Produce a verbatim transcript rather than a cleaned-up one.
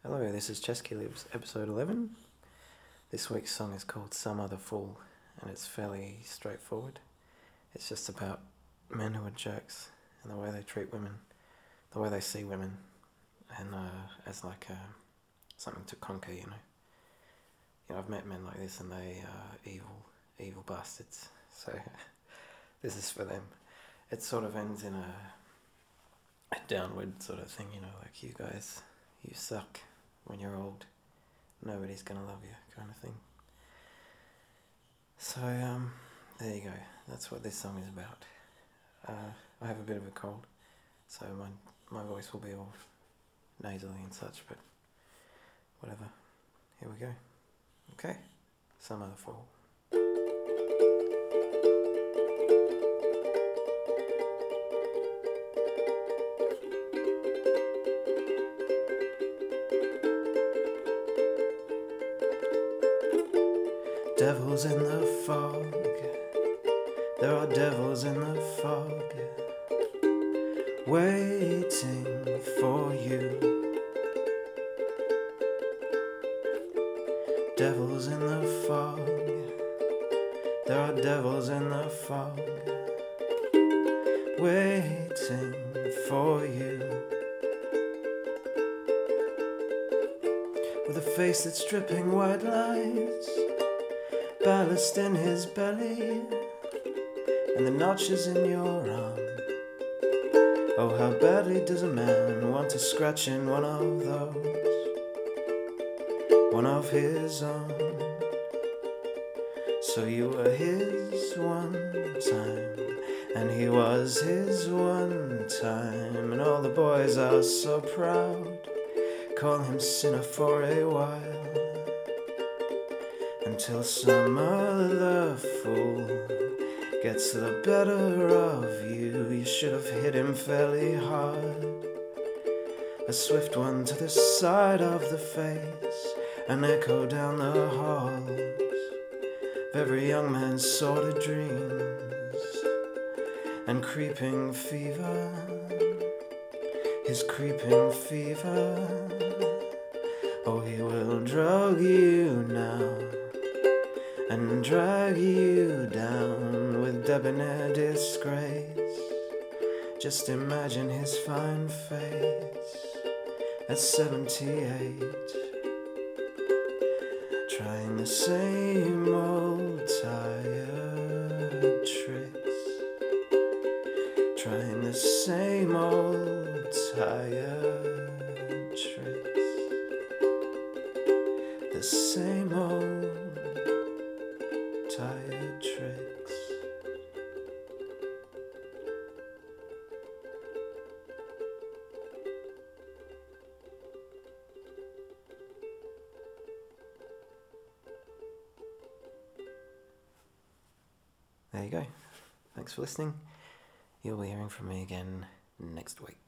Hello, this is Chesky Lives, episode eleven. This week's song is called Some Other Fool, and it's fairly straightforward. It's just about men who are jerks, and the way they treat women, the way they see women, and uh, as like uh, something to conquer, you know. You know, I've met men like this, and they are evil, evil bastards, so this is for them. It sort of ends in a, a downward sort of thing, you know, like you guys, you suck. When you're old, nobody's gonna love you, kind of thing. So, um, there you go. That's what this song is about. Uh, I have a bit of a cold, so my my voice will be all nasally and such, but whatever. Here we go. Okay. Some Other Fool. Devils in the fog, there are devils in the fog, waiting for you. Devils in the fog, there are devils in the fog, waiting for you. With a face that's dripping white lies, ballast in his belly, and the notches in your arm. Oh, how badly does a man want to scratch in one of those, one of his own. So you were his one time, and he was his one time, and all the boys are so proud, call him sinner for a while. Until some other fool gets the better of you. You should have hit him fairly hard, a swift one to the side of the face, an echo down the halls of every young man's sordid dreams and creeping fever, his creeping fever. Oh, he will drug you now and drag you down with debonair disgrace. Just imagine his fine face at seventy-eight, trying the same old tired tricks, trying the same old tired tricks, the same old tired tricks. There you go. Thanks for listening. You'll be hearing from me again next week.